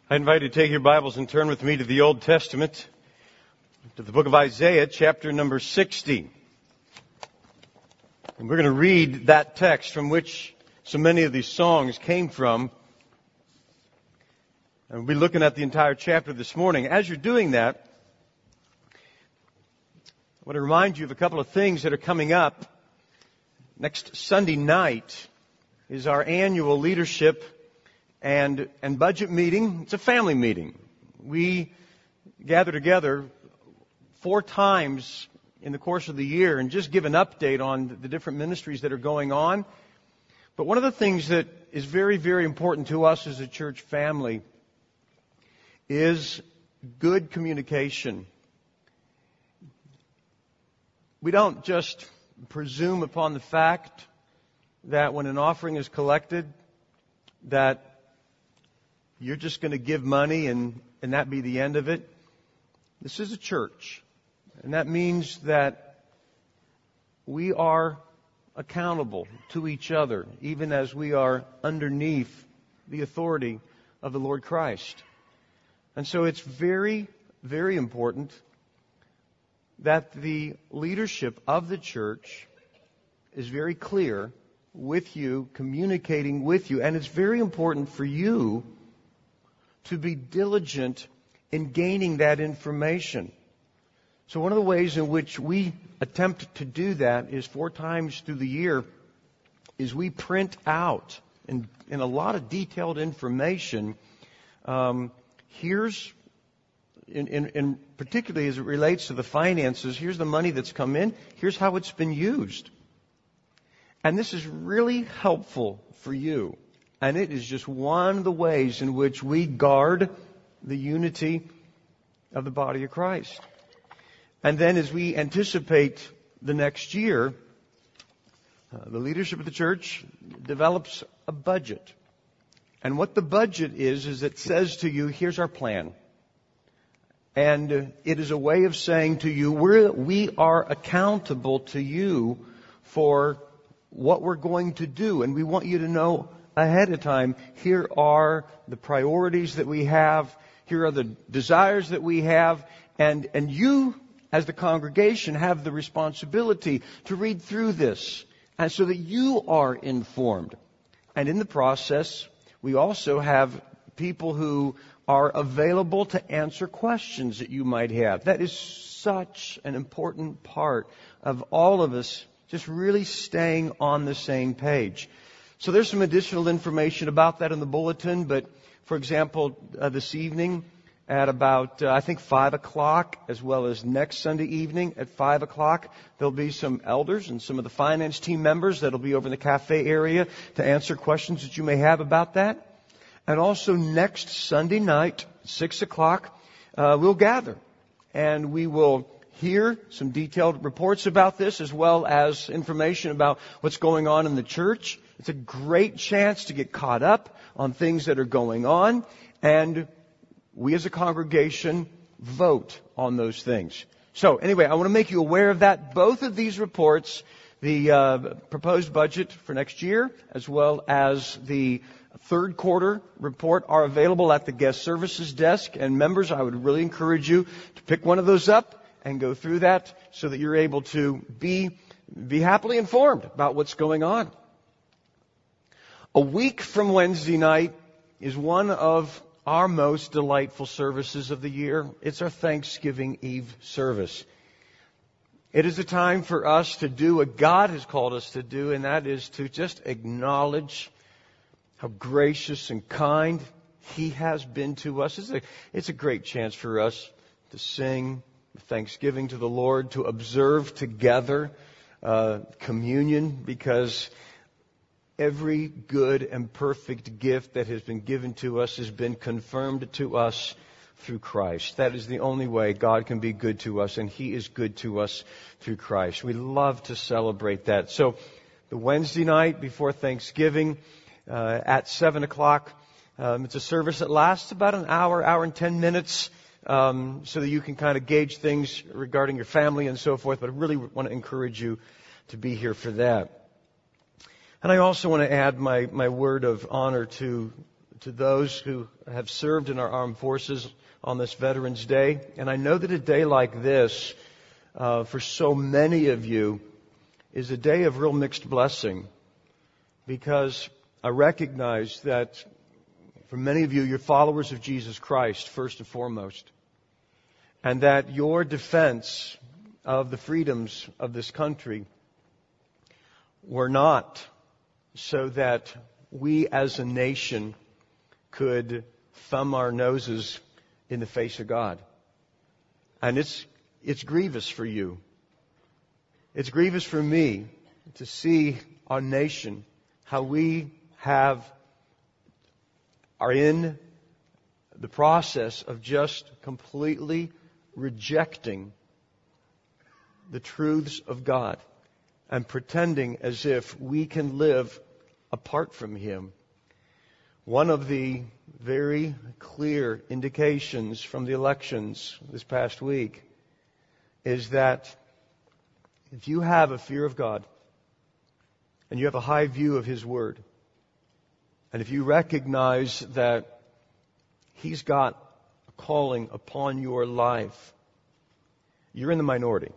I invite you to take your Bibles and turn with me to the Old Testament, to the book of Isaiah, chapter number 60. And we're going to read that text from which so many of these songs came from. And we'll be looking at the entire chapter this morning. As you're doing that, I want to remind you of a couple of things that are coming up. Next Sunday night is our annual leadership and budget meeting. It's a family meeting. We gather together 4 times in the course of the year and just give an update on the different ministries that are going on. But one of the things that is very, very important to us as a church family is good communication. We don't just presume upon the fact that when an offering is collected, that you're just going to give money and that be the end of it. This is a church. And that means that we are accountable to each other, even as we are underneath the authority of the Lord Christ. And so it's very, very important that the leadership of the church is very clear with you, communicating with you. And it's very important for you to be diligent in gaining that information. So one of the ways in which we attempt to do that is 4 times through the year is we print out in a lot of detailed information. Here's, in particularly as it relates to the finances, here's the money that's come in. Here's how it's been used. And this is really helpful for you. And it is just one of the ways in which we guard the unity of the body of Christ. And then as we anticipate the next year, the leadership of the church develops a budget. And what the budget is it says to you, here's our plan. And it is a way of saying to you, we are accountable to you for what we're going to do. And we want you to know ahead of time, here are the priorities that we have, here are the desires that we have, and you, as the congregation, have the responsibility to read through this, and so that you are informed. And in the process, we also have people who are available to answer questions that you might have. That is such an important part of all of us just really staying on the same page. So there's some additional information about that in the bulletin, but for example, this evening at about, 5 o'clock, as well as next Sunday evening at 5 o'clock, there'll be some elders and some of the finance team members that'll be over in the cafe area to answer questions that you may have about that. And also next Sunday night, 6 o'clock, we'll gather and we will hear some detailed reports about this, as well as information about what's going on in the church. It's a great chance to get caught up on things that are going on, and we as a congregation vote on those things. So anyway, I want to make you aware of that. Both of these reports, the proposed budget for next year, as well as the third quarter report, are available at the guest services desk. And members, I would really encourage you to pick one of those up and go through that so that you're able to be happily informed about what's going on. A week from Wednesday night is one of our most delightful services of the year. It's our Thanksgiving Eve service. It is a time for us to do what God has called us to do, and that is to just acknowledge how gracious and kind He has been to us. It's a great chance for us to sing thanksgiving to the Lord, to observe together communion, because every good and perfect gift that has been given to us has been confirmed to us through Christ. That is the only way God can be good to us, and He is good to us through Christ. We love to celebrate that. So the Wednesday night before Thanksgiving at 7 o'clock, it's a service that lasts about an hour and 10 minutes. So that you can kind of gauge things regarding your family and so forth. But I really want to encourage you to be here for that. And I also want to add my word of honor to to those who have served in our armed forces on this Veterans Day. And I know that a day like this, for so many of you, is a day of real mixed blessing, because I recognize that for many of you, you're followers of Jesus Christ, first and foremost, and that your defense of the freedoms of this country were not so that we as a nation could thumb our noses in the face of God. And it's grievous for you. It's grievous for me to see our nation, how we are in the process of just completely rejecting the truths of God and pretending as if we can live apart from Him. One of the very clear indications from the elections this past week is that if you have a fear of God and you have a high view of His Word, and if you recognize that He's got a calling upon your life, you're in the minority.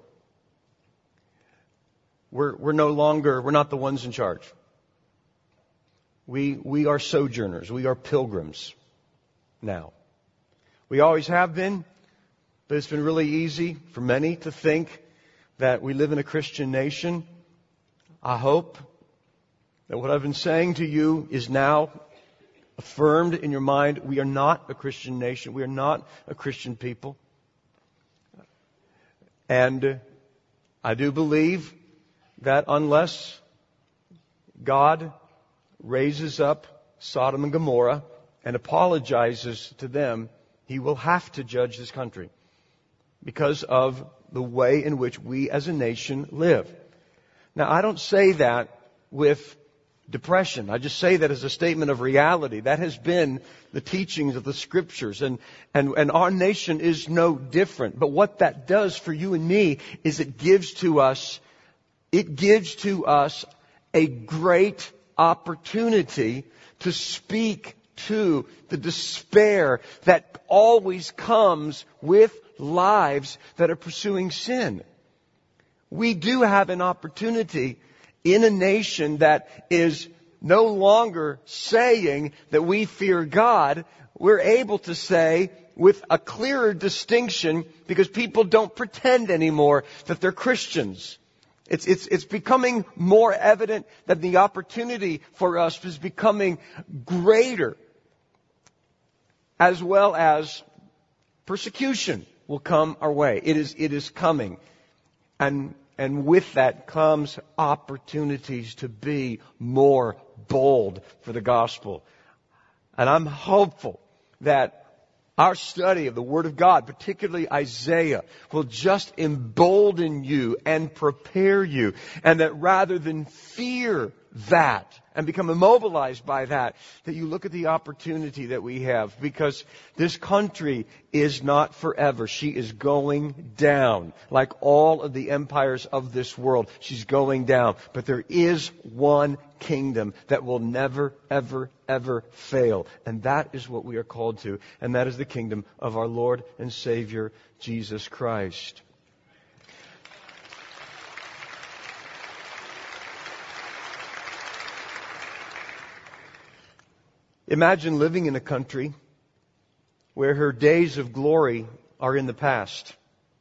We're not the ones in charge. We are sojourners. We are pilgrims now. We always have been, but it's been really easy for many to think that we live in a Christian nation. I hope that what I've been saying to you is now affirmed in your mind. We are not a Christian nation. We are not a Christian people. And I do believe that unless God raises up Sodom and Gomorrah and apologizes to them, He will have to judge this country because of the way in which we as a nation live. Now, I don't say that with depression. I just say that as a statement of reality. That has been the teachings of the Scriptures, and our nation is no different. But what that does for you and me is it gives to us a great opportunity to speak to the despair that always comes with lives that are pursuing sin. We do have an opportunity in a nation that is no longer saying that we fear God. We're able to say with a clearer distinction, because people don't pretend anymore that they're Christians. It's becoming more evident that the opportunity for us is becoming greater, as well as persecution will come our way. It is coming. And with that comes opportunities to be more bold for the gospel. And I'm hopeful that our study of the Word of God, particularly Isaiah, will just embolden you and prepare you. And that rather than fear that and become immobilized by that you look at the opportunity that we have. Because this country is not forever. She is going down. Like all of the empires of this world, she's going down. But there is one kingdom that will never, ever, ever fail. And that is what we are called to. And that is the kingdom of our Lord and Savior, Jesus Christ. Imagine living in a country where her days of glory are in the past.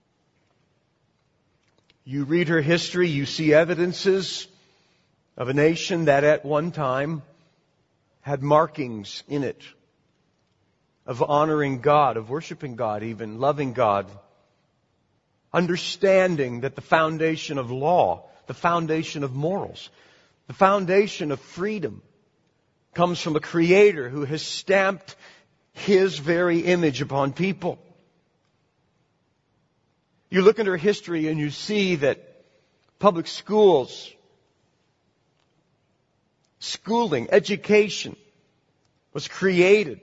You read her history, you see evidences of a nation that at one time had markings in it of honoring God, of worshiping God even, loving God, understanding that the foundation of law, the foundation of morals, the foundation of freedom comes from a Creator who has stamped His very image upon people. You look into her history and you see that public schools, schooling, education was created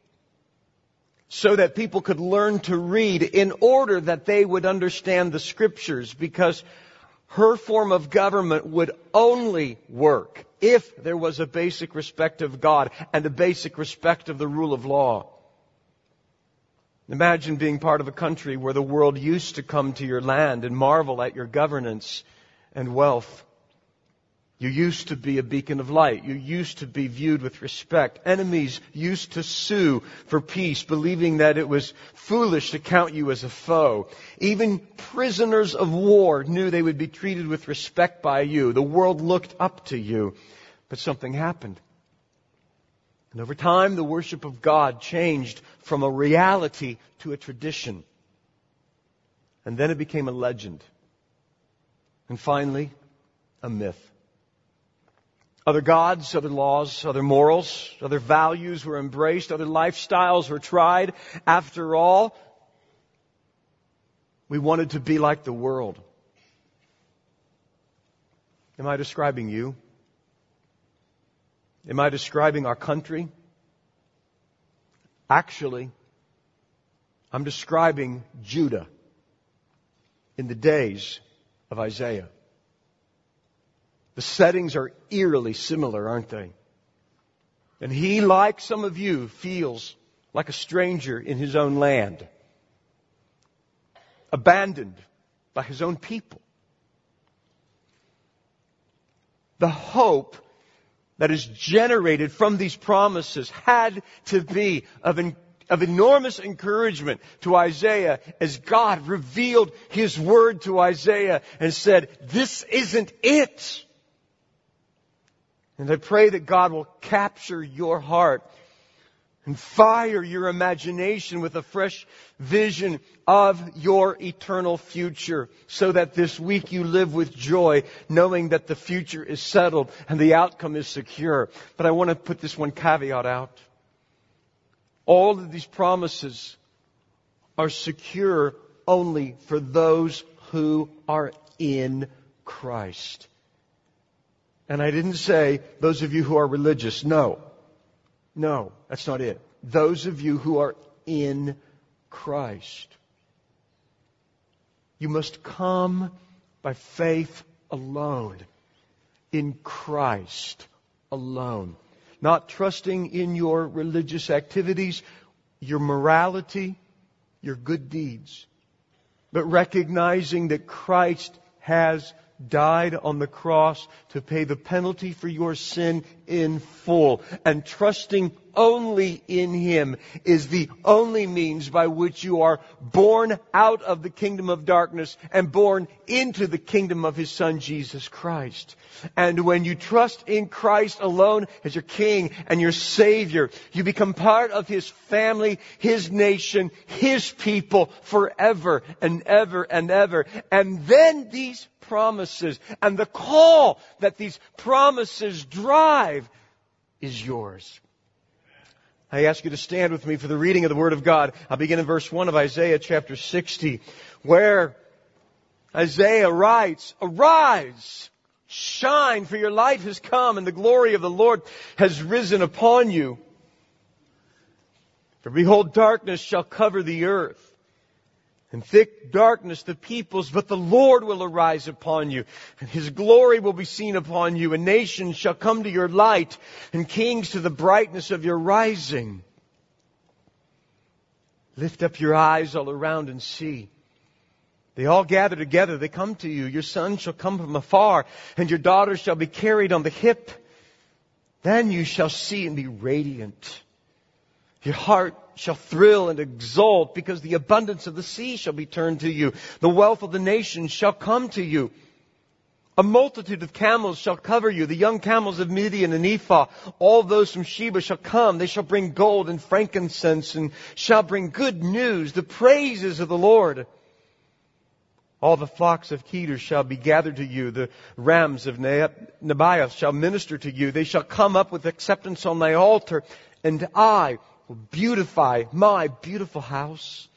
so that people could learn to read in order that they would understand the Scriptures, because Her form of government would only work if there was a basic respect of God and a basic respect of the rule of law. Imagine being part of a country where the world used to come to your land and marvel at your governance and wealth. You used to be a beacon of light. You used to be viewed with respect. Enemies used to sue for peace, believing that it was foolish to count you as a foe. Even prisoners of war knew they would be treated with respect by you. The world looked up to you. But something happened. And over time, the worship of God changed from a reality to a tradition. And then it became a legend. And finally, a myth. Other gods, other laws, other morals, other values were embraced, other lifestyles were tried. After all, we wanted to be like the world. Am I describing you? Am I describing our country? Actually, I'm describing Judah in the days of Isaiah. The settings are eerily similar, aren't they? And he, like some of you, feels like a stranger in his own land, abandoned by his own people. The hope that is generated from these promises had to be of enormous encouragement to Isaiah as God revealed His Word to Isaiah and said, this isn't it. And I pray that God will capture your heart and fire your imagination with a fresh vision of your eternal future, so that this week you live with joy, knowing that the future is settled and the outcome is secure. But I want to put this one caveat out. All of these promises are secure only for those who are in Christ. And I didn't say those of you who are religious. No, that's not it. Those of you who are in Christ. You must come by faith alone, in Christ alone. Not trusting in your religious activities, your morality, your good deeds, but recognizing that Christ has died on the cross to pay the penalty for your sin in full. And trusting only in Him is the only means by which you are born out of the kingdom of darkness and born into the kingdom of His Son, Jesus Christ. And when you trust in Christ alone as your King and your Savior, you become part of His family, His nation, His people forever and ever and ever. And then these promises and the call that these promises drive is yours. I ask you to stand with me for the reading of the Word of God. I'll begin in verse 1 of Isaiah chapter 60, where Isaiah writes, "Arise, shine, for your light has come, and the glory of the Lord has risen upon you. For behold, darkness shall cover the earth, and thick darkness the peoples, but the Lord will arise upon you, and His glory will be seen upon you, and nations shall come to your light, and kings to the brightness of your rising. Lift up your eyes all around and see. They all gather together, they come to you. Your son shall come from afar, and your daughter shall be carried on the hip. Then you shall see and be radiant. Your heart shall thrill and exult, because the abundance of the sea shall be turned to you. The wealth of the nations shall come to you. A multitude of camels shall cover you. The young camels of Midian and Ephah, all those from Sheba shall come. They shall bring gold and frankincense, and shall bring good news, the praises of the Lord. All the flocks of Kedar shall be gathered to you. The rams of Nebaioth shall minister to you. They shall come up with acceptance on thy altar, and I will beautify my beautiful house.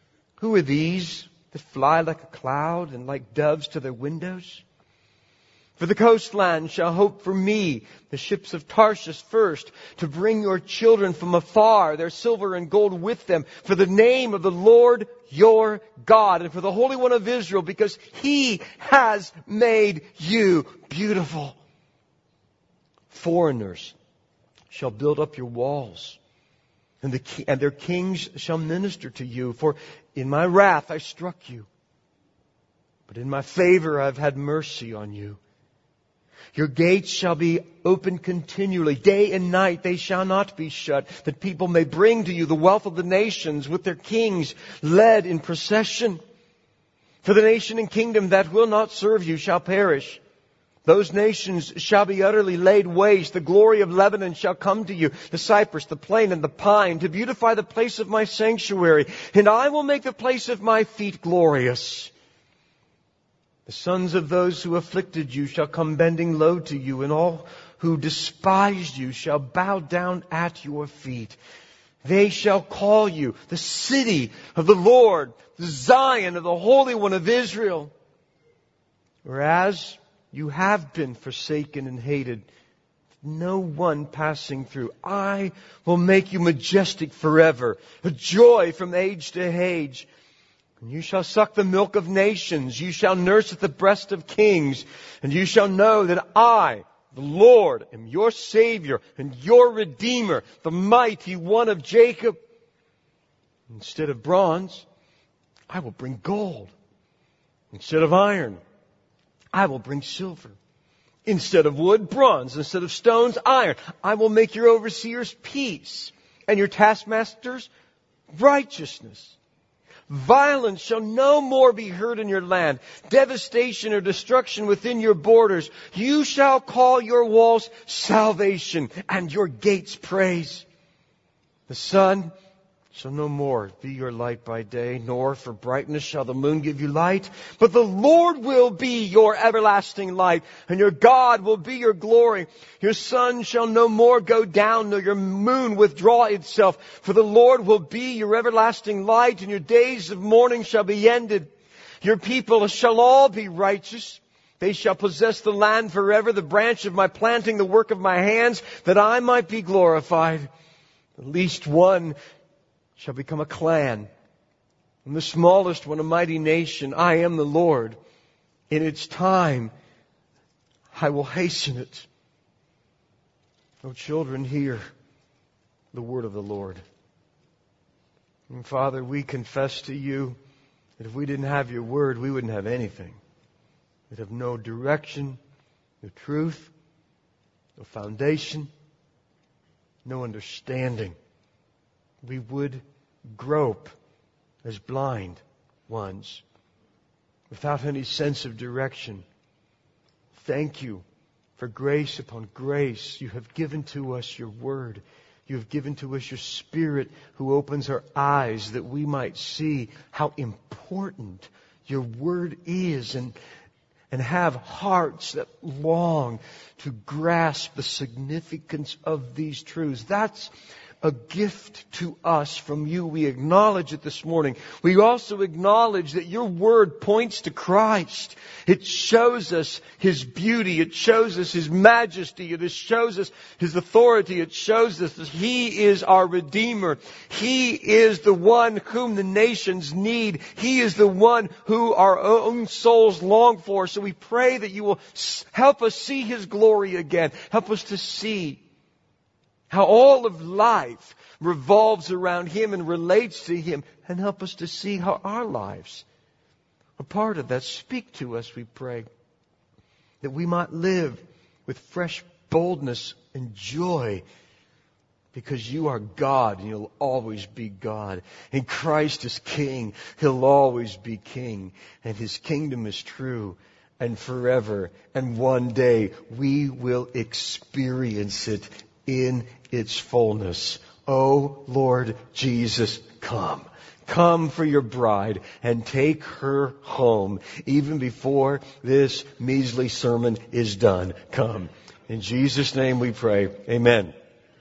Who are these that fly like a cloud and like doves to their windows? For the coastland shall hope for me, the ships of Tarshish first, to bring your children from afar, their silver and gold with them, for the name of the Lord your God, and for the Holy One of Israel, because He has made you beautiful. Foreigners shall build up your walls, and their kings shall minister to you. For in my wrath I struck you, but in my favor I have had mercy on you. Your gates shall be open continually. Day and night they shall not be shut, that people may bring to you the wealth of the nations with their kings led in procession. For the nation and kingdom that will not serve you shall perish. Those nations shall be utterly laid waste. The glory of Lebanon shall come to you, the cypress, the plane, and the pine, to beautify the place of my sanctuary. And I will make the place of my feet glorious. The sons of those who afflicted you shall come bending low to you, and all who despised you shall bow down at your feet. They shall call you the city of the Lord, the Zion of the Holy One of Israel. Whereas you have been forsaken and hated, no one passing through, I will make you majestic forever, a joy from age to age. And you shall suck the milk of nations. You shall nurse at the breast of kings. And you shall know that I, the Lord, am your Savior and your Redeemer, the mighty one of Jacob. Instead of bronze, I will bring gold. Instead of iron, I will bring silver. Instead of wood, bronze. Instead of stones, iron. I will make your overseers peace, and your taskmasters righteousness. Violence shall no more be heard in your land. Devastation or destruction within your borders. You shall call your walls salvation and your gates praise. The sun shall no more be your light by day, nor for brightness shall the moon give you light. But the Lord will be your everlasting light, and your God will be your glory. Your sun shall no more go down, nor your moon withdraw itself. For the Lord will be your everlasting light, and your days of mourning shall be ended. Your people shall all be righteous. They shall possess the land forever, the branch of my planting, the work of my hands, that I might be glorified. The least one shall become a clan, and the smallest one a mighty nation. I am the Lord. In its time, I will hasten it. O children, hear the word of the Lord. And Father, we confess to you that if we didn't have your word, we wouldn't have anything. We'd have no direction, no truth, no foundation, no understanding. We would grope as blind ones without any sense of direction. Thank you for grace upon grace. You have given to us your word. You have given to us your Spirit who opens our eyes that we might see how important your word is and have hearts that long to grasp the significance of these truths. That's a gift to us from you. We acknowledge it this morning. We also acknowledge that your word points to Christ. It shows us His beauty. It shows us His majesty. It shows us His authority. It shows us that He is our Redeemer. He is the one whom the nations need. He is the one who our own souls long for. So we pray that you will help us see His glory again. Help us to see how all of life revolves around Him and relates to Him. And help us to see how our lives are part of that. Speak to us, we pray, that we might live with fresh boldness and joy, because you are God and you'll always be God. And Christ is King. He'll always be King. And His kingdom is true and forever. And one day we will experience it in its fullness. Oh Lord Jesus, come. Come for your bride and take her home even before this measly sermon is done. Come. In Jesus' name we pray. Amen.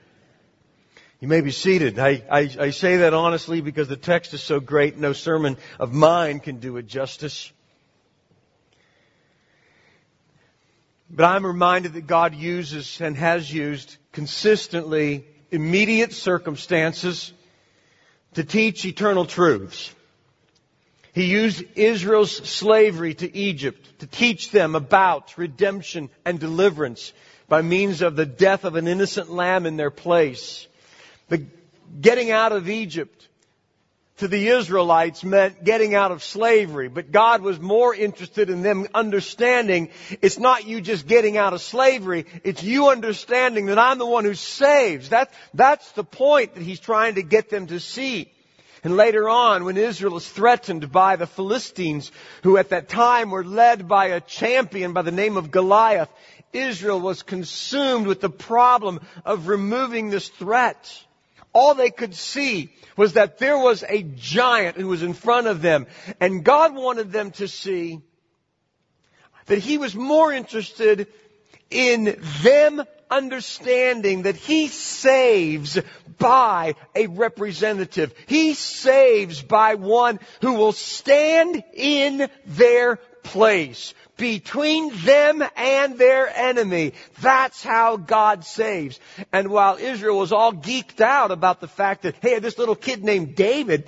You may be seated. I say that honestly because the text is so great, no sermon of mine can do it justice. But I'm reminded that God uses and has used consistently immediate circumstances to teach eternal truths. He used Israel's slavery to Egypt to teach them about redemption and deliverance by means of the death of an innocent lamb in their place. The getting out of Egypt to the Israelites meant getting out of slavery, but God was more interested in them understanding it's not you just getting out of slavery, it's you understanding that I'm the one who saves. That's the point that He's trying to get them to see. And later on, when Israel is threatened by the Philistines, who at that time were led by a champion by the name of Goliath, Israel was consumed with the problem of removing this threat. All they could see was that there was a giant who was in front of them. And God wanted them to see that He was more interested in them understanding that He saves by a representative. He saves by one who will stand in their place between them and their enemy. That's how God saves. And while Israel was all geeked out about the fact that, hey, this little kid named David,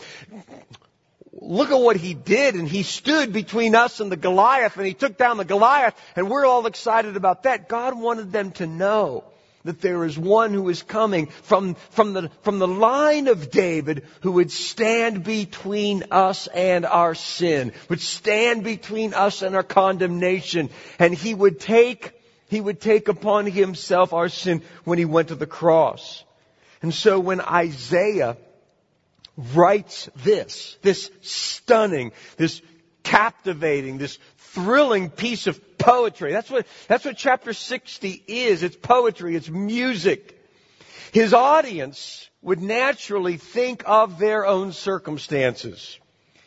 look at what he did, and he stood between us and the Goliath, and he took down the Goliath, and we're all excited about that. God wanted them to know that there is one who is coming from the line of David who would stand between us and our sin, would stand between us and our condemnation, and He would take upon Himself our sin when He went to the cross. And so when Isaiah writes this stunning, this captivating, this thrilling piece of poetry. That's what chapter 60 is. It's poetry. It's music. His audience would naturally think of their own circumstances.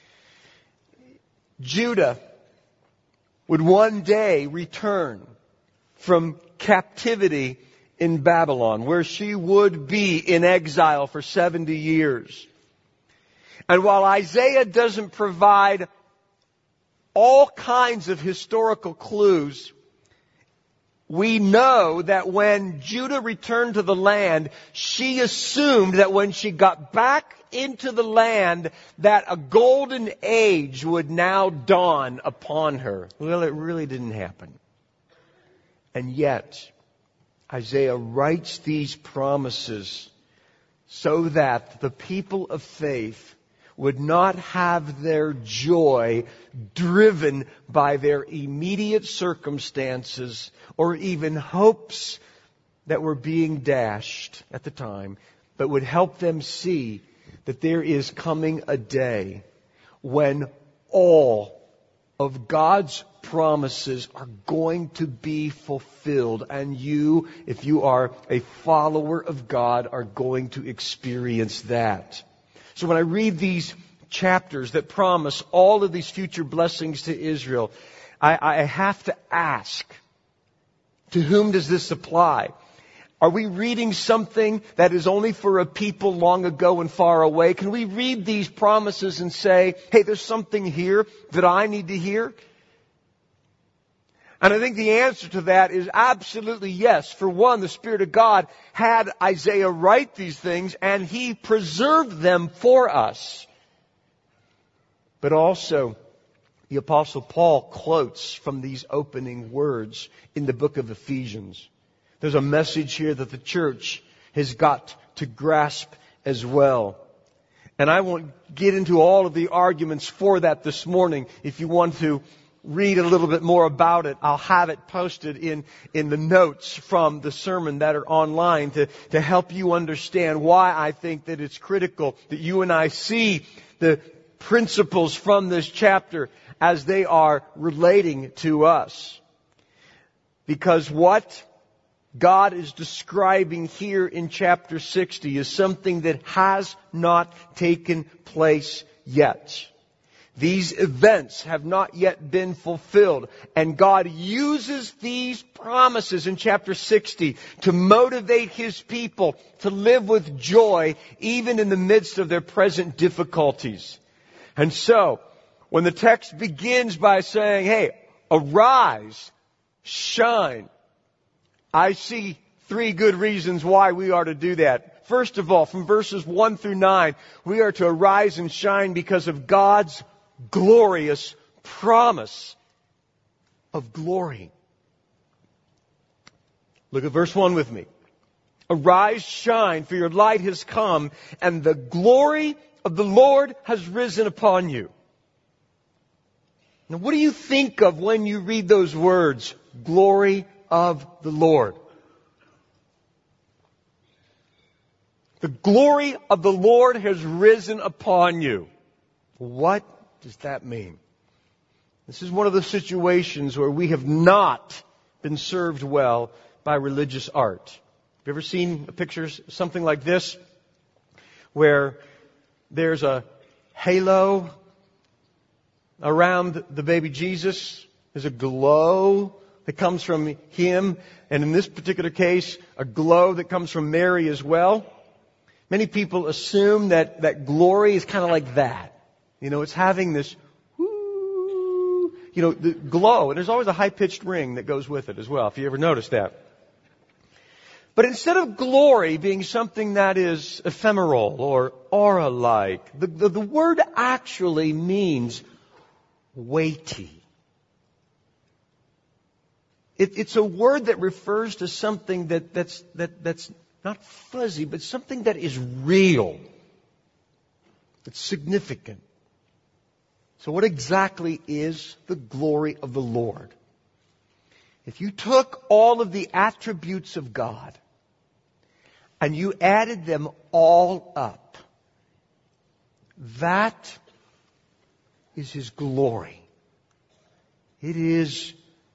Judah would one day return from captivity in Babylon, where she would be in exile for 70 years. And while Isaiah doesn't provide all kinds of historical clues, we know that when Judah returned to the land, she assumed that when she got back into the land, that a golden age would now dawn upon her. Well, it really didn't happen. And yet, Isaiah writes these promises so that the people of faith would not have their joy driven by their immediate circumstances or even hopes that were being dashed at the time, but would help them see that there is coming a day when all of God's promises are going to be fulfilled, and you, if you are a follower of God, are going to experience that. So when I read these chapters that promise all of these future blessings to Israel, I have to ask, to whom does this apply? Are we reading something that is only for a people long ago and far away? Can we read these promises and say, hey, there's something here that I need to hear? And I think the answer to that is absolutely yes. For one, the Spirit of God had Isaiah write these things, and He preserved them for us. But also, the Apostle Paul quotes from these opening words in the book of Ephesians. There's a message here that the church has got to grasp as well. And I won't get into all of the arguments for that this morning. If you want to read a little bit more about it, I'll have it posted in the notes from the sermon that are online to help you understand why I think that it's critical that you and I see the principles from this chapter as they are relating to us. Because what God is describing here in chapter 60 is something that has not taken place yet. These events have not yet been fulfilled. And God uses these promises in chapter 60 to motivate His people to live with joy even in the midst of their present difficulties. And so, when the text begins by saying, hey, arise, shine. I see 3 good reasons why we are to do that. First of all, from verses 1 through 9, we are to arise and shine because of God's glorious promise of glory. Look at verse 1 with me. Arise, shine, for your light has come, and the glory of the Lord has risen upon you. Now, what do you think of when you read those words, glory of the Lord? The glory of the Lord has risen upon you. What does that mean? This is one of the situations where we have not been served well by religious art. Have you ever seen pictures, something like this, where there's a halo around the baby Jesus? There's a glow that comes from Him, and in this particular case, a glow that comes from Mary as well. Many people assume that glory is kind of like that. You know, it's having this, the glow. And there's always a high-pitched ring that goes with it as well, if you ever noticed that. But instead of glory being something that is ephemeral or aura-like, the word actually means weighty. It's a word that refers to something that's not fuzzy, but something that is real. It's significant. So what exactly is the glory of the Lord? If you took all of the attributes of God and you added them all up, that is His glory. It is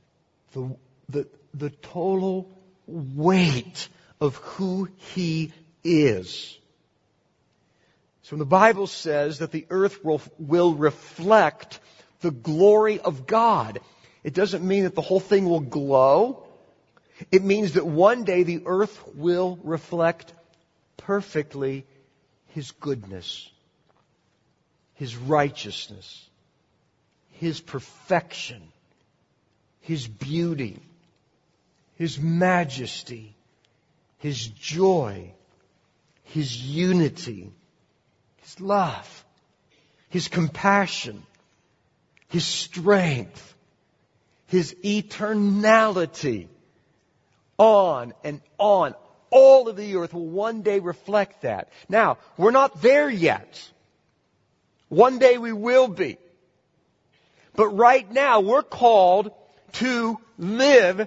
the total weight of who He is. So the Bible says that the earth will reflect the glory of God. It doesn't mean that the whole thing will glow. It means that one day the earth will reflect perfectly His goodness, His righteousness, His perfection, His beauty, His majesty, His joy, His unity, His love, His compassion, His strength, His eternality. On and on. All of the earth will one day reflect that. Now, we're not there yet. One day we will be. But right now we're called to live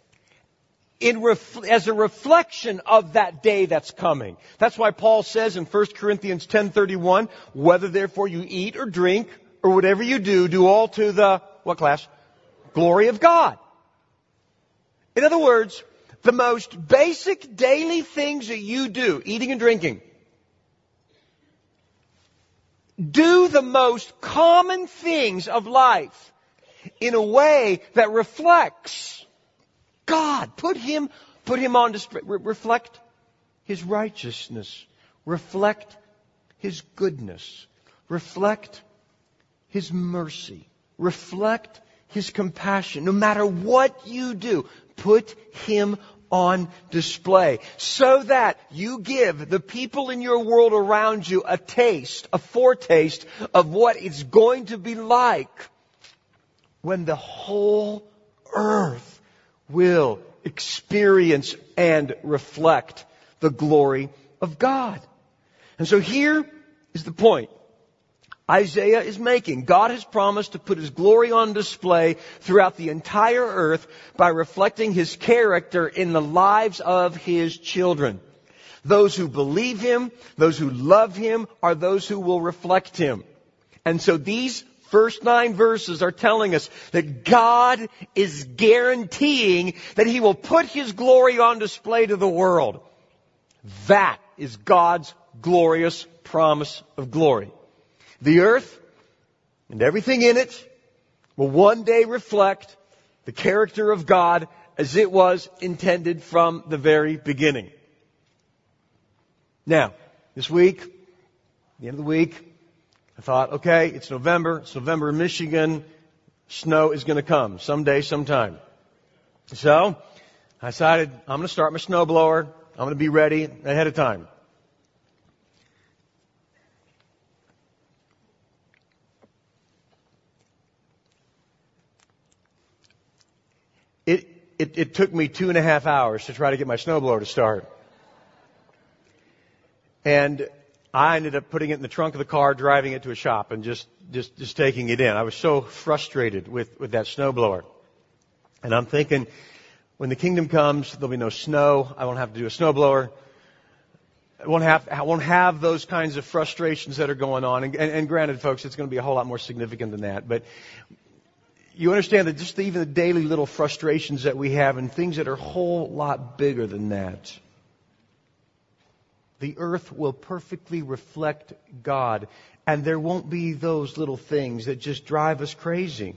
as a reflection of that day that's coming. That's why Paul says in 1 Corinthians 10:31, whether therefore you eat or drink or whatever you do all to the, what class? Glory of God. In other words, the most basic daily things that you do, eating and drinking, do the most common things of life in a way that reflects God. Put Him on display. Reflect His righteousness. Reflect His goodness. Reflect His mercy. Reflect His compassion. No matter what you do, put Him on display so that you give the people in your world around you a taste, a foretaste of what it's going to be like when the whole earth will experience and reflect the glory of God. And so here is the point Isaiah is making. God has promised to put His glory on display throughout the entire earth by reflecting His character in the lives of His children. Those who believe Him, those who love Him, are those who will reflect Him. And so these first 9 verses are telling us that God is guaranteeing that He will put His glory on display to the world. That is God's glorious promise of glory. The earth and everything in it will one day reflect the character of God as it was intended from the very beginning. Now, this week, the end of the week, I thought, okay, it's November in Michigan, snow is going to come someday, sometime. So I decided I'm going to start my snowblower. I'm going to be ready ahead of time. It took me 2.5 hours to try to get my snowblower to start. And I ended up putting it in the trunk of the car, driving it to a shop, and just taking it in. I was so frustrated with that snowblower. And I'm thinking, when the kingdom comes, there'll be no snow. I won't have to do a snowblower. I won't have those kinds of frustrations that are going on. And granted, folks, it's going to be a whole lot more significant than that. But you understand that just even the daily little frustrations that we have and things that are a whole lot bigger than that. The earth will perfectly reflect God, and there won't be those little things that just drive us crazy.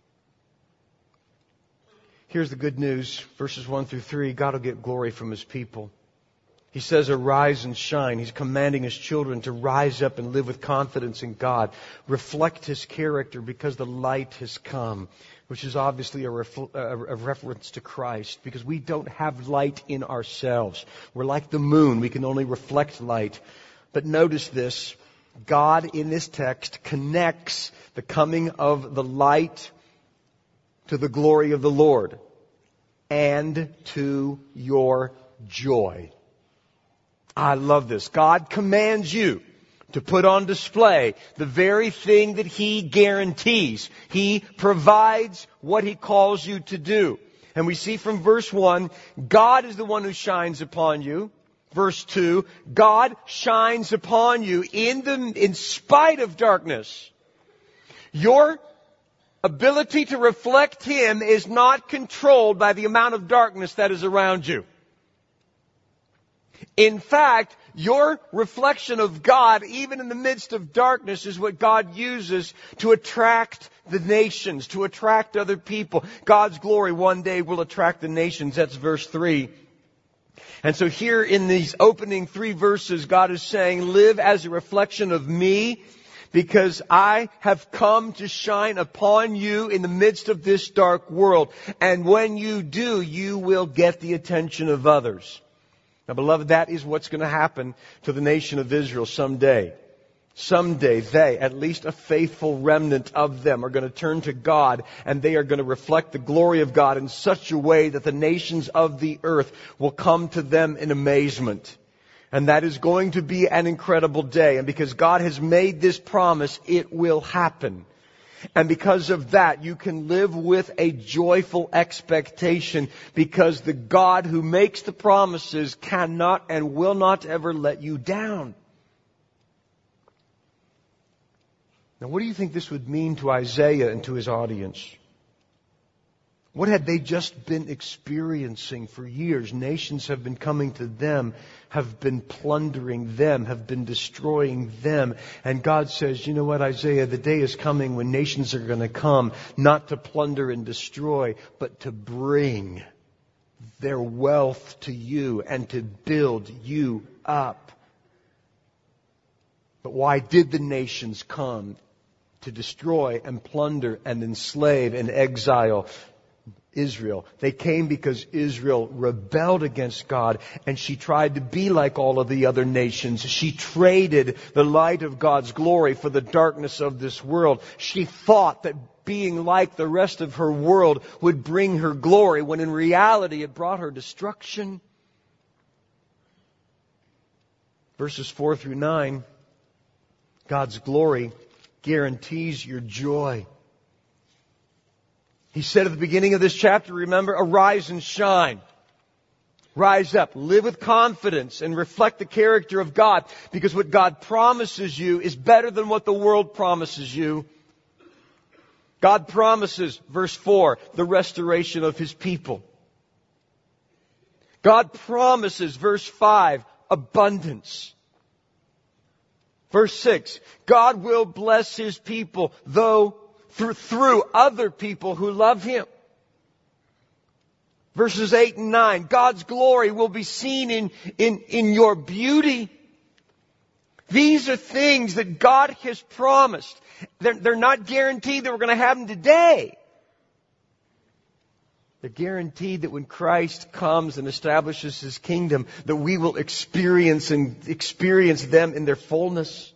Here's the good news, verses 1 through 3, God will get glory from His people. He says, arise and shine. He's commanding His children to rise up and live with confidence in God. Reflect His character because the light has come, which is obviously a reference to Christ, because we don't have light in ourselves. We're like the moon. We can only reflect light. But notice this. God in this text connects the coming of the light to the glory of the Lord and to your joy. I love this. God commands you to put on display the very thing that He guarantees. He provides what He calls you to do. And we see from verse 1, God is the one who shines upon you. Verse 2, God shines upon you in spite of darkness. Your ability to reflect Him is not controlled by the amount of darkness that is around you. In fact, your reflection of God, even in the midst of darkness, is what God uses to attract the nations, to attract other people. God's glory one day will attract the nations. That's verse 3. And so here in these opening 3 verses, God is saying, live as a reflection of me, because I have come to shine upon you in the midst of this dark world. And when you do, you will get the attention of others. Now, beloved, that is what's going to happen to the nation of Israel someday. Someday they, at least a faithful remnant of them, are going to turn to God, and they are going to reflect the glory of God in such a way that the nations of the earth will come to them in amazement. And that is going to be an incredible day. And because God has made this promise, it will happen. And because of that, you can live with a joyful expectation, because the God who makes the promises cannot and will not ever let you down. Now, what do you think this would mean to Isaiah and to his audience? What had they just been experiencing for years? Nations have been coming to them, have been plundering them, have been destroying them. And God says, you know what, Isaiah, the day is coming when nations are going to come, not to plunder and destroy, but to bring their wealth to you and to build you up. But why did the nations come? To destroy and plunder and enslave and exile Israel. They came because Israel rebelled against God, and she tried to be like all of the other nations. She traded the light of God's glory for the darkness of this world. She thought that being like the rest of her world would bring her glory, when in reality it brought her destruction. Verses 4 through 9, God's glory guarantees your joy. He said at the beginning of this chapter, remember, arise and shine. Rise up, live with confidence, and reflect the character of God, because what God promises you is better than what the world promises you. God promises, verse 4, the restoration of His people. God promises, verse 5, abundance. Verse 6, God will bless His people, though through other people who love Him. Verses 8 and 9, God's glory will be seen in your beauty. These are things that God has promised. They're not guaranteed that we're going to have them today. They're guaranteed that when Christ comes and establishes His kingdom, that we will experience them in their fullness.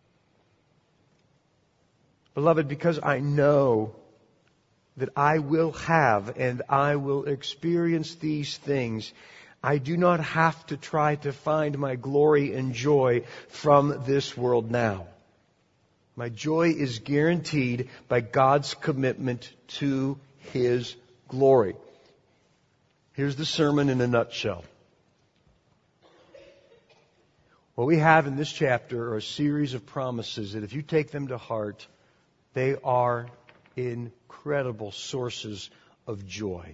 Beloved, because I know that I will have and I will experience these things, I do not have to try to find my glory and joy from this world now. My joy is guaranteed by God's commitment to His glory. Here's the sermon in a nutshell. What we have in this chapter are a series of promises that if you take them to heart, they are incredible sources of joy.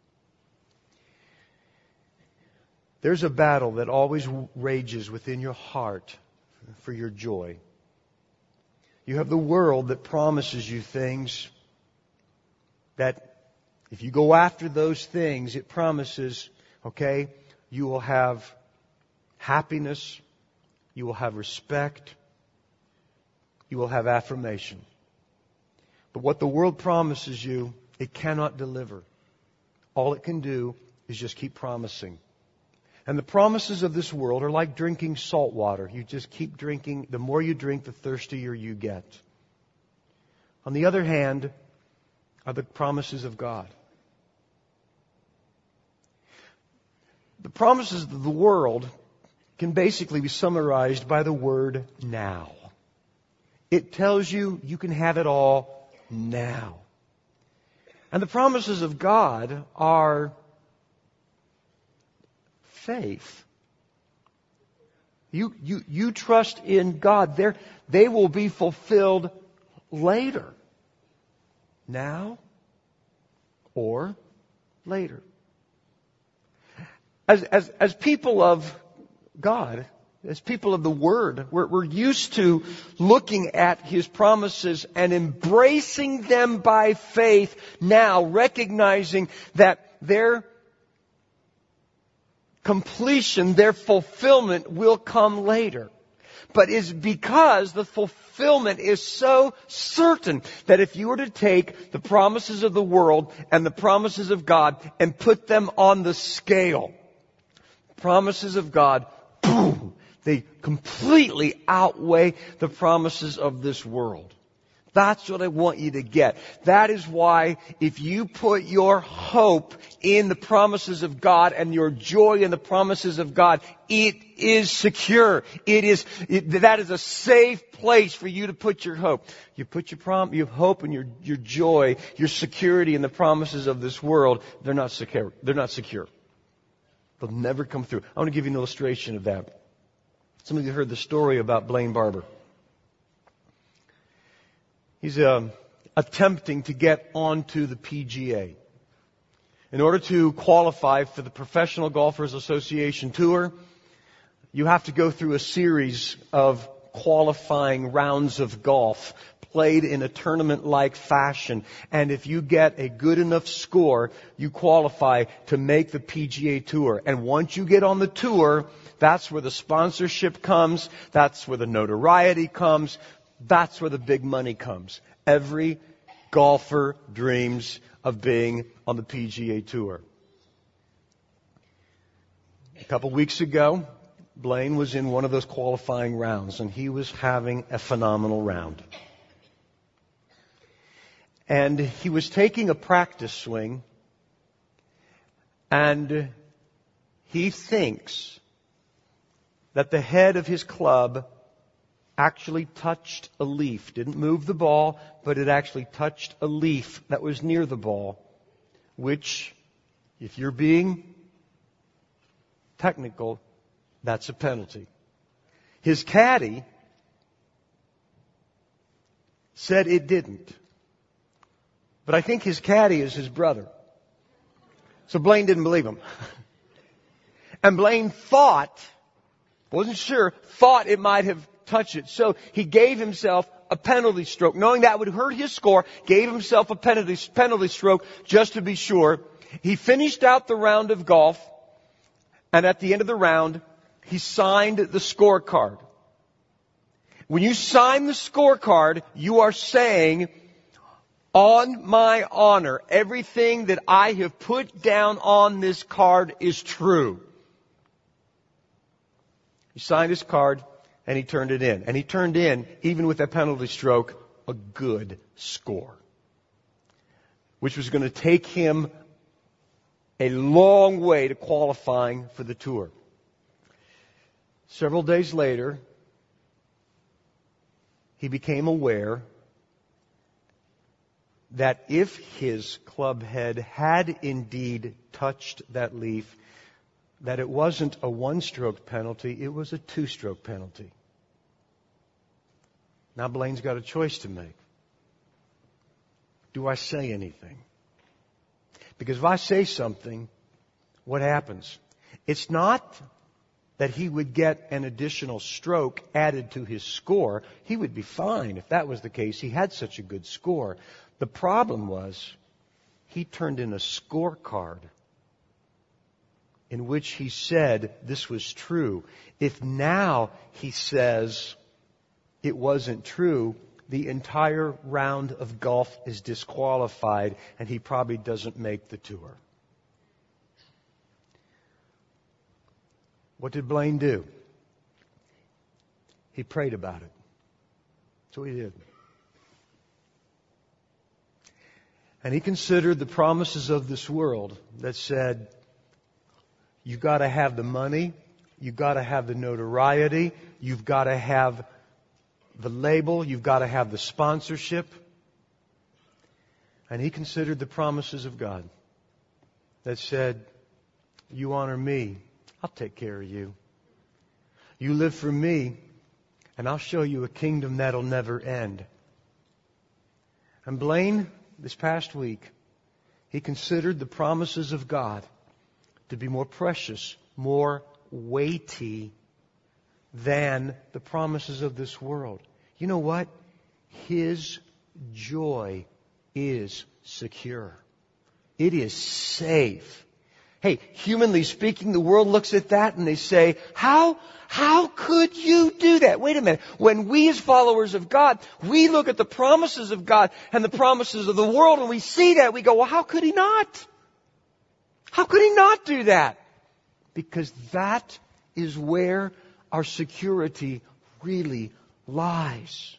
There's a battle that always rages within your heart for your joy. You have the world that promises you things that if you go after those things, it promises, okay, you will have happiness, you will have respect, you will have affirmation. But what the world promises you, it cannot deliver. All it can do is just keep promising. And the promises of this world are like drinking salt water. You just keep drinking. The more you drink, the thirstier you get. On the other hand, are the promises of God. The promises of the world can basically be summarized by the word now. It tells you you can have it all now. And the promises of God are faith. You trust in God. They will be fulfilled later. Now or later. As people of God, as people of the Word, we're used to looking at His promises and embracing them by faith now, recognizing that their completion, their fulfillment will come later. But it's because the fulfillment is so certain that if you were to take the promises of the world and the promises of God and put them on the scale, promises of God, boom, they completely outweigh the promises of this world. That's what I want you to get. That is why if you put your hope in the promises of God and your joy in the promises of God, it is secure. That is a safe place for you to put your hope. You put your hope and your joy, your security in the promises of this world, they're not secure. They're not secure. They'll never come through. I want to give you an illustration of that. Some of you heard the story about Blaine Barber. He's attempting to get onto the PGA. In order to qualify for the Professional Golfers Association Tour, you have to go through a series of qualifying rounds of golf played in a tournament-like fashion. And if you get a good enough score, you qualify to make the PGA Tour. And once you get on the tour, that's where the sponsorship comes. That's where the notoriety comes. That's where the big money comes. Every golfer dreams of being on the PGA Tour. A couple weeks ago, Blaine was in one of those qualifying rounds, and he was having a phenomenal round. And he was taking a practice swing, and he thinks that the head of his club actually touched a leaf. Didn't move the ball, but it actually touched a leaf that was near the ball, which, if you're being technical, that's a penalty. His caddy said it didn't. But I think his caddy is his brother. So Blaine didn't believe him. And Blaine wasn't sure, thought it might have touched it. So he gave himself a penalty stroke. Knowing that would hurt his score, gave himself a penalty stroke just to be sure. He finished out the round of golf, and at the end of the round, he signed the scorecard. When you sign the scorecard, you are saying, On my honor, everything that I have put down on this card is true. He signed his card and he turned it in. And he turned in, even with that penalty stroke, a good score, which was going to take him a long way to qualifying for the tour. Several days later, he became aware that if his club head had indeed touched that leaf, that it wasn't a one-stroke penalty, it was a two-stroke penalty. Now Blaine's got a choice to make. Do I say anything? Because if I say something, what happens? It's not that he would get an additional stroke added to his score. He would be fine if that was the case. He had such a good score. The problem was he turned in a scorecard in which he said this was true. If now he says it wasn't true, the entire round of golf is disqualified and he probably doesn't make the tour. What did Blaine do? He prayed about it. That's what he did. And he considered the promises of this world that said, you've got to have the money, you've got to have the notoriety, you've got to have the label, you've got to have the sponsorship. And he considered the promises of God that said, you honor me, I'll take care of you. You live for me, and I'll show you a kingdom that'll never end. And Blaine, this past week, he considered the promises of God to be more precious, more weighty than the promises of this world. You know what? His joy is secure. It is safe. Hey, humanly speaking, the world looks at that and they say, how could you do that? Wait a minute. When we as followers of God, we look at the promises of God and the promises of the world and we see that, we go, well, how could he not? How could he not do that? Because that is where our security really lies.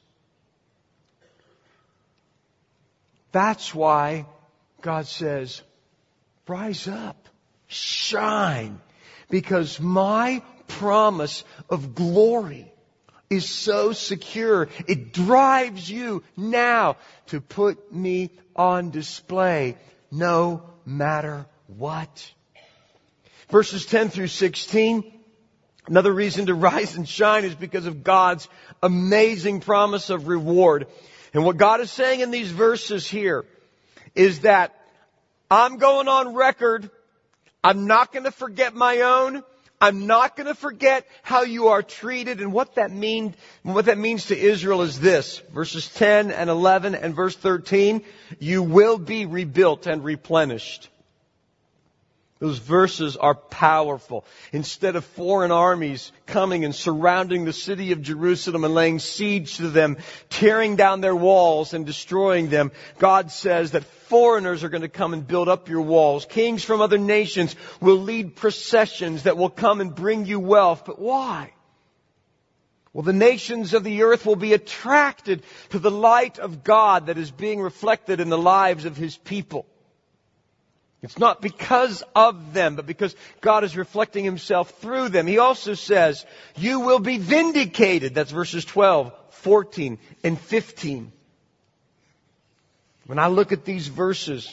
That's why God says, rise up, shine, because my promise of glory is so secure. It drives you now to put me on display no matter what. Verses 10 through 16, another reason to rise and shine is because of God's amazing promise of reward. And what God is saying in these verses here is that I'm going on record. I'm not going to forget my own. I'm not going to forget how you are treated. And what that means to Israel is this. Verses 10 and 11 and verse 13. You will be rebuilt and replenished. Those verses are powerful. Instead of foreign armies coming and surrounding the city of Jerusalem and laying siege to them, tearing down their walls and destroying them, God says that foreigners are going to come and build up your walls. Kings from other nations will lead processions that will come and bring you wealth. But why? Well, the nations of the earth will be attracted to the light of God that is being reflected in the lives of His people. It's not because of them, but because God is reflecting Himself through them. He also says, you will be vindicated. That's verses 12, 14, and 15. When I look at these verses,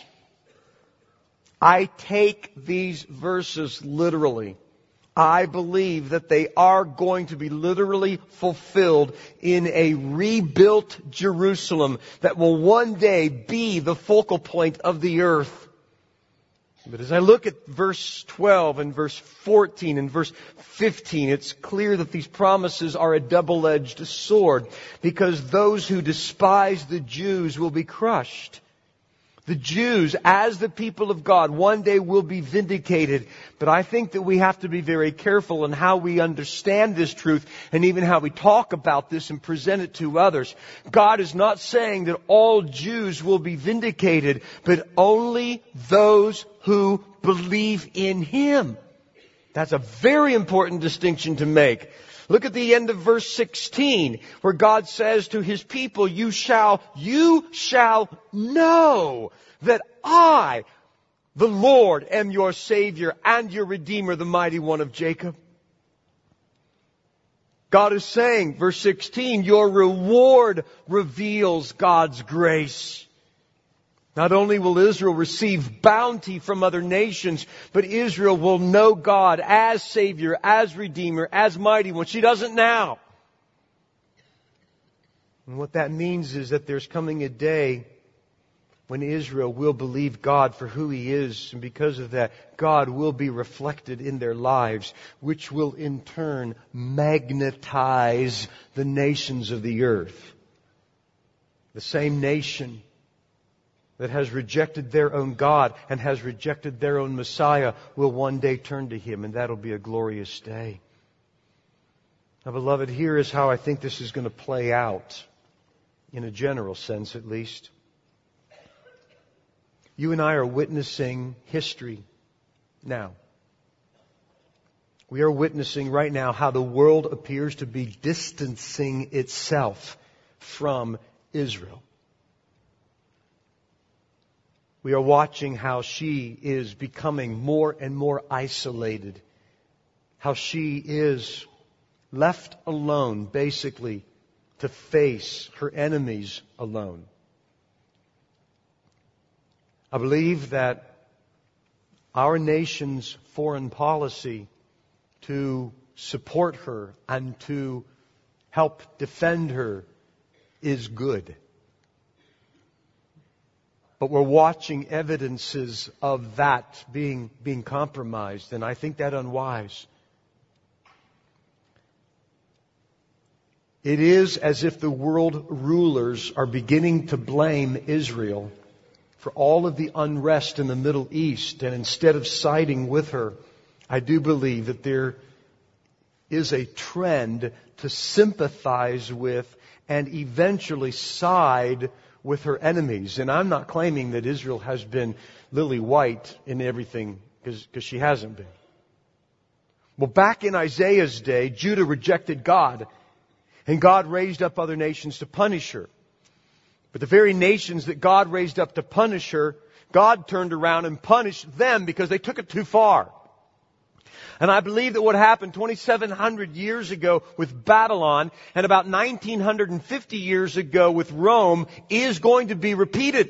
I take these verses literally. I believe that they are going to be literally fulfilled in a rebuilt Jerusalem that will one day be the focal point of the earth. But as I look at verse 12 and verse 14 and verse 15, it's clear that these promises are a double-edged sword, because those who despise the Jews will be crushed. The Jews, as the people of God, one day will be vindicated. But I think that we have to be very careful in how we understand this truth and even how we talk about this and present it to others. God is not saying that all Jews will be vindicated, but only those who believe in Him. That's a very important distinction to make. Look at the end of verse 16, where God says to His people, you shall know that I, the Lord, am your Savior and your Redeemer, the Mighty One of Jacob. God is saying, verse 16, your reward reveals God's grace. Not only will Israel receive bounty from other nations, but Israel will know God as Savior, as Redeemer, as Mighty One. She doesn't now. And what that means is that there's coming a day when Israel will believe God for who He is. And because of that, God will be reflected in their lives, which will in turn magnetize the nations of the earth. The same nation that has rejected their own God and has rejected their own Messiah will one day turn to Him, and that'll be a glorious day. Now, beloved, here is how I think this is going to play out, in a general sense at least. You and I are witnessing history now. We are witnessing right now how the world appears to be distancing itself from Israel. We are watching how she is becoming more and more isolated. How she is left alone, basically, to face her enemies alone. I believe that our nation's foreign policy to support her and to help defend her is good. But we're watching evidences of that being compromised, and I think that unwise. It is as if the world rulers are beginning to blame Israel for all of the unrest in the Middle East, and instead of siding with her, I do believe that there is a trend to sympathize with and eventually side with her enemies. And I'm not claiming that Israel has been lily white in everything, because she hasn't been. Well, back in Isaiah's day, Judah rejected God, and God raised up other nations to punish her. But the very nations that God raised up to punish her, God turned around and punished them because they took it too far. And I believe that what happened 2,700 years ago with Babylon and about 1,950 years ago with Rome is going to be repeated.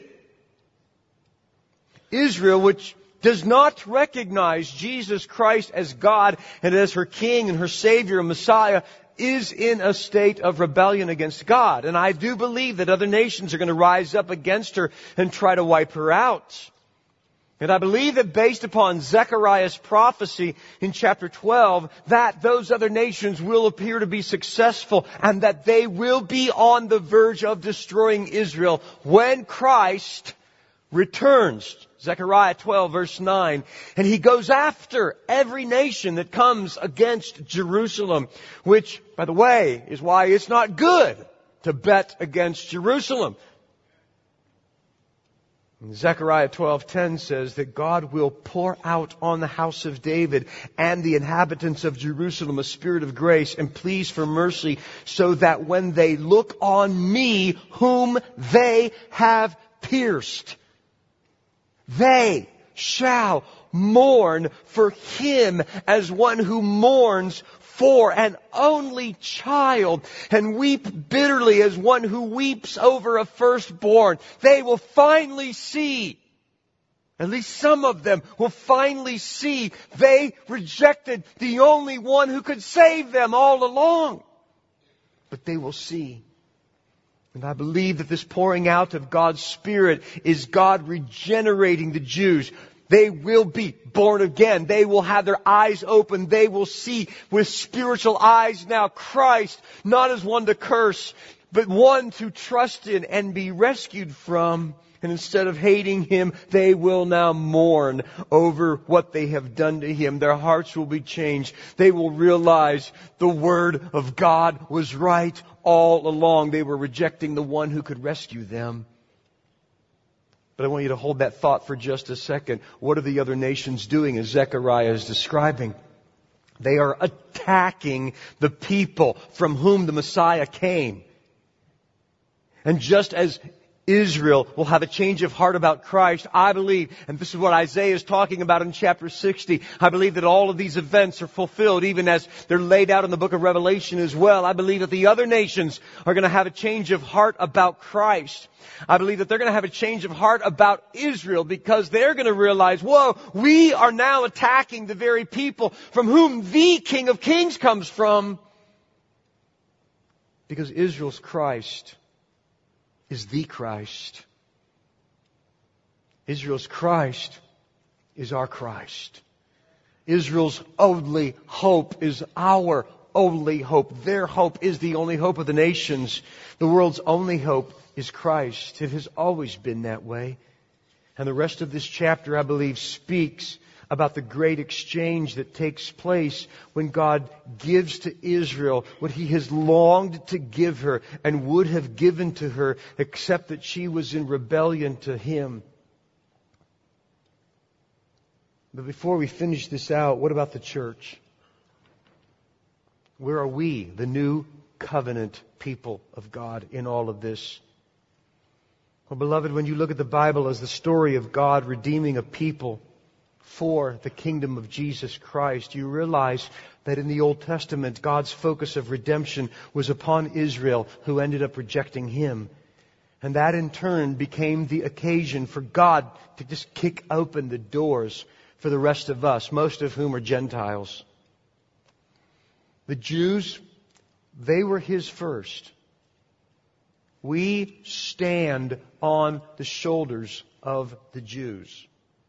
Israel, which does not recognize Jesus Christ as God and as her King and her Savior and Messiah, is in a state of rebellion against God. And I do believe that other nations are going to rise up against her and try to wipe her out. And I believe that based upon Zechariah's prophecy in chapter 12, that those other nations will appear to be successful and that they will be on the verge of destroying Israel when Christ returns. Zechariah 12 verse 9. And He goes after every nation that comes against Jerusalem, which, by the way, is why it's not good to bet against Jerusalem. Zechariah 12:10 says that God will pour out on the house of David and the inhabitants of Jerusalem a spirit of grace and pleas for mercy, so that when they look on me whom they have pierced, they shall mourn for him as one who mourns for an only child, and weep bitterly as one who weeps over a firstborn. They will finally see, at least some of them will finally see, they rejected the only one who could save them all along. But they will see. And I believe that this pouring out of God's Spirit is God regenerating the Jews. They will be born again. They will have their eyes open. They will see with spiritual eyes now Christ, not as one to curse, but one to trust in and be rescued from. And instead of hating him, they will now mourn over what they have done to him. Their hearts will be changed. They will realize the Word of God was right all along. They were rejecting the one who could rescue them. But I want you to hold that thought for just a second. What are the other nations doing, as Zechariah is describing? They are attacking the people from whom the Messiah came. And just as Israel will have a change of heart about Christ, I believe, and this is what Isaiah is talking about in chapter 60, I believe that all of these events are fulfilled even as they're laid out in the book of Revelation as well. I believe that the other nations are going to have a change of heart about Christ. I believe that they're going to have a change of heart about Israel because they're going to realize, whoa, we are now attacking the very people from whom the King of Kings comes from. Because Israel's Christ is the Christ. Israel's Christ is our Christ. Israel's only hope is our only hope. Their hope is the only hope of the nations. The world's only hope is Christ. It has always been that way. And the rest of this chapter, I believe, speaks about the great exchange that takes place when God gives to Israel what He has longed to give her and would have given to her, except that she was in rebellion to Him. But before we finish this out, what about the church? Where are we, the new covenant people of God, in all of this? Well, beloved, when you look at the Bible as the story of God redeeming a people for the kingdom of Jesus Christ, you realize that in the Old Testament, God's focus of redemption was upon Israel, who ended up rejecting Him. And that in turn became the occasion for God to just kick open the doors for the rest of us, most of whom are Gentiles. The Jews, they were His first. We stand on the shoulders of the Jews.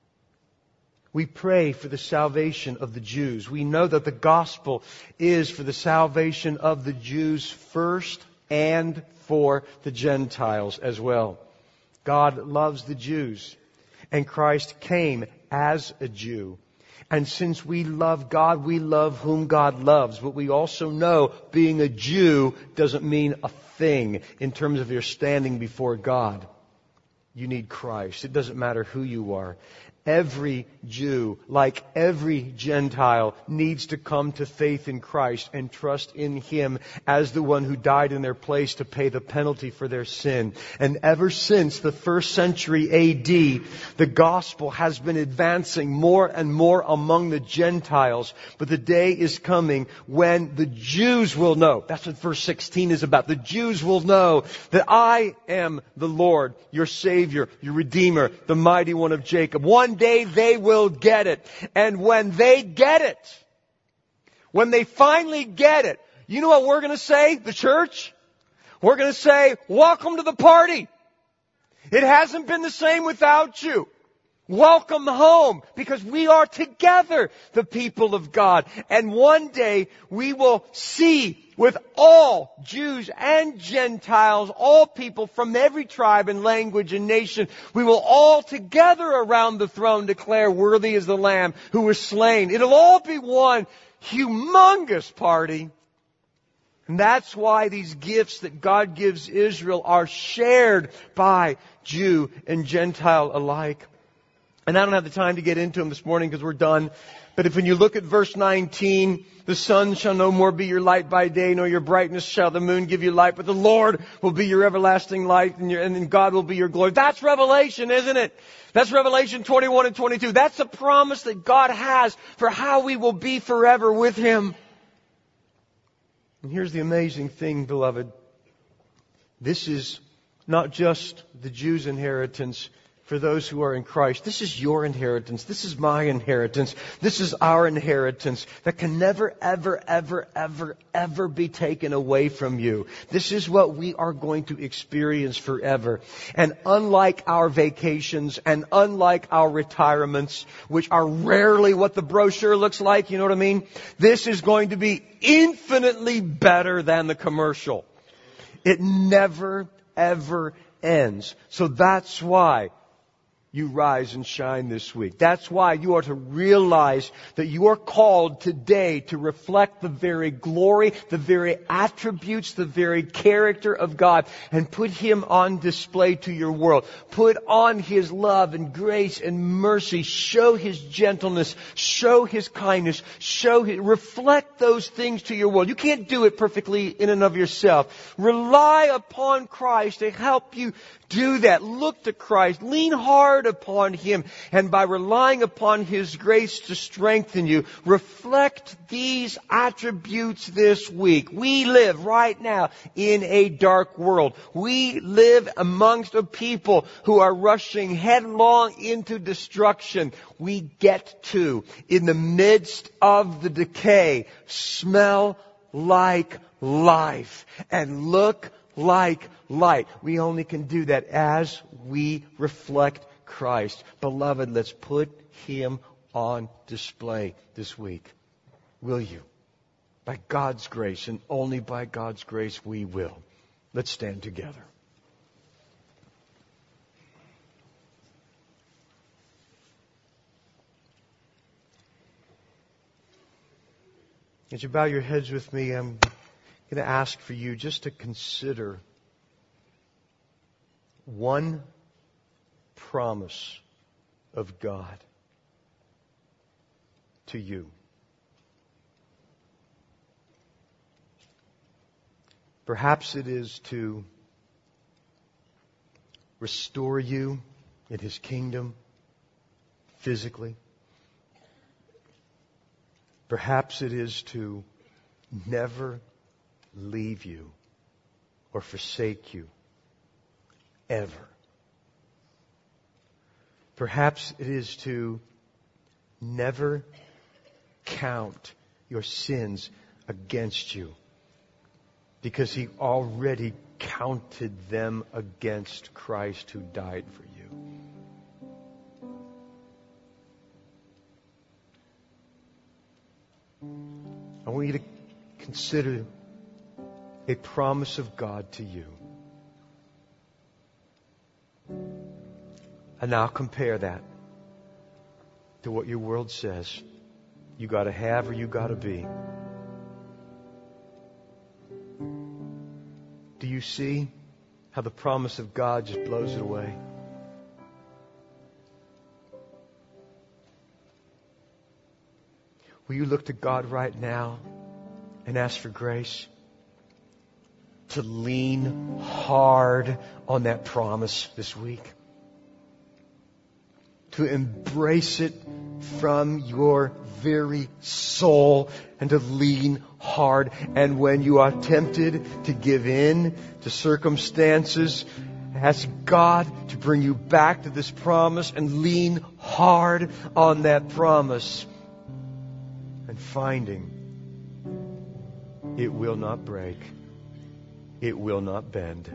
We pray for the salvation of the Jews. We know that the gospel is for the salvation of the Jews first and for the Gentiles as well. God loves the Jews, and Christ came as a Jew. And since we love God, we love whom God loves. But we also know being a Jew doesn't mean a thing in terms of your standing before God. You need Christ. It doesn't matter who you are. Every Jew, like every Gentile, needs to come to faith in Christ and trust in Him as the one who died in their place to pay the penalty for their sin. And ever since the first century A.D., the gospel has been advancing more and more among the Gentiles. But the day is coming when the Jews will know. That's what verse 16 is about. The Jews will know that I am the Lord, your Savior, your Redeemer, the Mighty One of Jacob. One day they will get it. And when they get it, when they finally get it, you know what we're going to say, the church? We're going to say, welcome to the party. It hasn't been the same without you. Welcome home, because we are together, the people of God. And one day we will see with all Jews and Gentiles, all people from every tribe and language and nation, we will all together around the throne declare, worthy is the Lamb who was slain. It'll all be one humongous party. And that's why these gifts that God gives Israel are shared by Jew and Gentile alike. And I don't have the time to get into them this morning because we're done. But if when you look at verse 19, the sun shall no more be your light by day, nor your brightness shall the moon give you light, but the Lord will be your everlasting light, and then God will be your glory. That's Revelation, isn't it? That's Revelation 21 and 22. That's a promise that God has for how we will be forever with Him. And here's the amazing thing, beloved. This is not just the Jews' inheritance for those who are in Christ. This is your inheritance. This is my inheritance. This is our inheritance that can never, ever, ever, ever, ever be taken away from you. This is what we are going to experience forever. And unlike our vacations and unlike our retirements, which are rarely what the brochure looks like, you know what I mean? This is going to be infinitely better than the commercial. It never, ever ends. So that's why you rise and shine this week. That's why you are to realize that you are called today to reflect the very glory, the very attributes, the very character of God, and put Him on display to your world. Put on His love and grace and mercy. Show His gentleness. Show His kindness. Reflect those things to your world. You can't do it perfectly in and of yourself. Rely upon Christ to help you do that. Look to Christ. Lean hard upon Him. And by relying upon His grace to strengthen you, reflect these attributes this week. We live right now in a dark world. We live amongst a people who are rushing headlong into destruction. We get to, in the midst of the decay, smell like life and look like light. We only can do that as we reflect Christ. Beloved, let's put Him on display this week. Will you? By God's grace, and only by God's grace we will. Let's stand together. As you bow your heads with me, I'm going to ask for you just to consider one promise of God to you. Perhaps it is to restore you in His kingdom physically. Perhaps it is to never leave you or forsake you ever. Perhaps it is to never count your sins against you, because He already counted them against Christ who died for you. I want you to consider a promise of God to you. And now compare that to what your world says you got to have or you got to be. Do you see how the promise of God just blows it away? Will you look to God right now and ask for grace to lean hard on that promise this week? To embrace it from your very soul and to lean hard. And when you are tempted to give in to circumstances, ask God to bring you back to this promise and lean hard on that promise. And finding it will not break, it will not bend.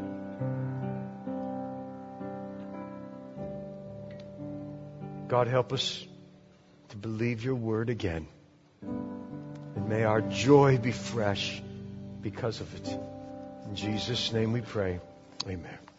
God, help us to believe your word again. And may our joy be fresh because of it. In Jesus' name we pray. Amen.